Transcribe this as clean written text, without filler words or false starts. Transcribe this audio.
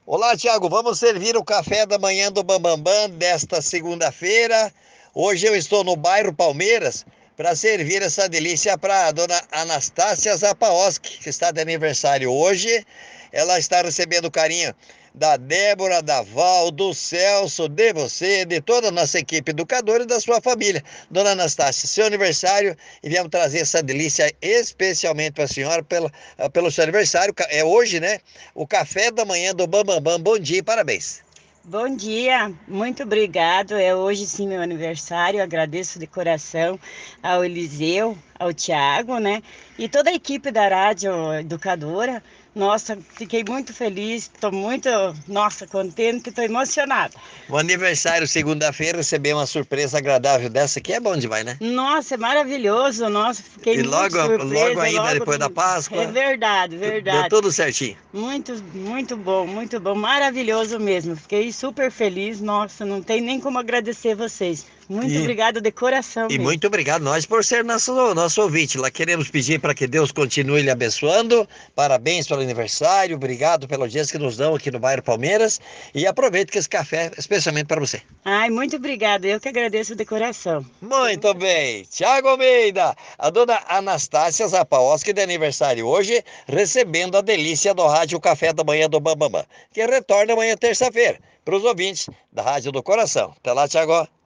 Olá, Tiago. Vamos servir o café da manhã do Bambambam desta segunda-feira. Hoje eu estou no bairro Palmeiras para servir essa delícia para a dona Anastácia Zapaoski, que está de aniversário hoje. Ela está recebendo o carinho da Débora, da Val, do Celso, de você, de toda a nossa equipe educadora e da sua família. Dona Anastácia, seu aniversário, e viemos trazer essa delícia especialmente para a senhora pelo seu aniversário. É hoje, né? O café da manhã do Bambambam. Bom dia e parabéns. Bom dia, muito obrigado. É hoje sim meu aniversário. Agradeço de coração ao Eliseu, ao Tiago, né? E toda a equipe da Rádio Educadora. Nossa, fiquei muito feliz, estou muito, nossa, contente, estou emocionada. O aniversário, segunda-feira, receber uma surpresa agradável dessa aqui é bom demais, né? Nossa, é maravilhoso. Nossa, fiquei E muito logo surpresa ainda logo depois da no... É Páscoa, verdade, deu verdade. tudo certinho. Muito bom, maravilhoso mesmo. Fiquei super feliz. Nossa, não tem nem como agradecer vocês. Muito E, obrigado de coração e mesmo. muito obrigado nós por ser nosso ouvinte. Lá queremos pedir para que Deus continue lhe abençoando. Parabéns pelo aniversário. Obrigado pelos dias que nos dão aqui no bairro Palmeiras. E aproveite que esse café é especialmente para você. Ai, muito obrigada. Eu que agradeço de coração. Fiquei Muito muito feliz. bem. Tiago Almeida, a dona Anastácia Zapaoski de aniversário hoje, recebendo a delícia do Rádio Café da Manhã do Bambamã, que retorna amanhã terça-feira, para os ouvintes da Rádio do Coração. Até lá, Tiago.